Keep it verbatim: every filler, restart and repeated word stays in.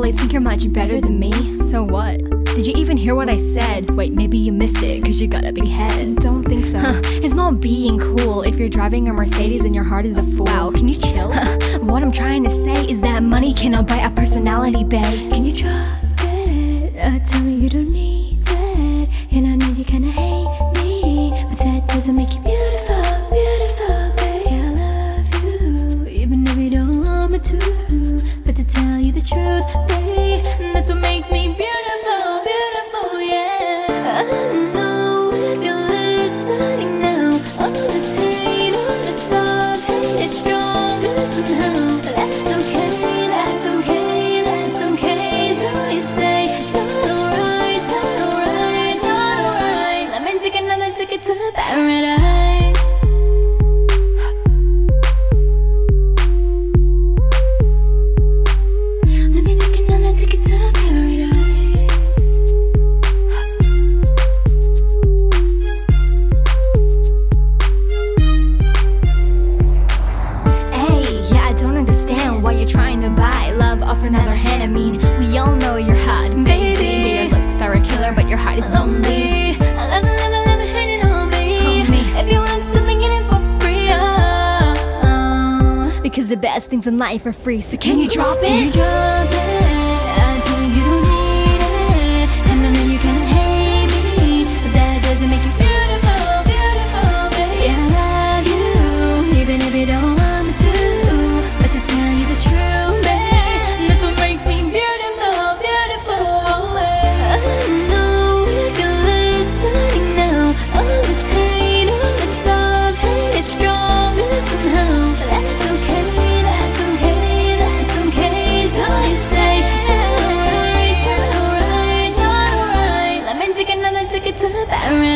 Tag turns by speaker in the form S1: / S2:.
S1: really think you're much better than me? So what? Did you even hear what I said? Wait, maybe you missed it, cause you got a big head. Don't think so. Huh, it's not being cool if you're driving a Mercedes and your heart is a fool. Wow, can you chill? Huh, what I'm trying to say is that money cannot buy a personality, babe. Can you drop it? I tell you you don't need it, and I know you kinda hate me, but that doesn't make you beautiful, beautiful, babe. I love you, even if you don't want me to. But to tell you the truth, babe, that's what makes me beautiful, beautiful, yeah. I know if you're listening now, all this hate, all this love, hate is stronger somehow. That's okay, that's okay, that's okay. So you say it's not alright, it's not alright, it's not alright. Let me take another ticket to paradise. Let me take another ticket to paradise. Hey, yeah, I don't understand why you're trying to buy love off another hand. I mean, we all know you're hot, baby. Your looks are a killer, but your heart is lonely. I love it, love it, love it, hate it on me. On me. If you want something, get it for free. Oh, oh. Because the best things in life are free, so can you drop it? Can you drop it? I tell you you don't need it, and I know you can hate me, but that doesn't make you beautiful, beautiful, baby. I love you, even if you don't want me to. But to tell you the truth, babe, that's what makes me beautiful, beautiful. I know if you're listening now, all this hate, all this love, hate is stronger somehow. That's okay, that's okay, that's okay. So you say it's not alright, it's not alright, it's not alright. Let me take another ticket to paradise.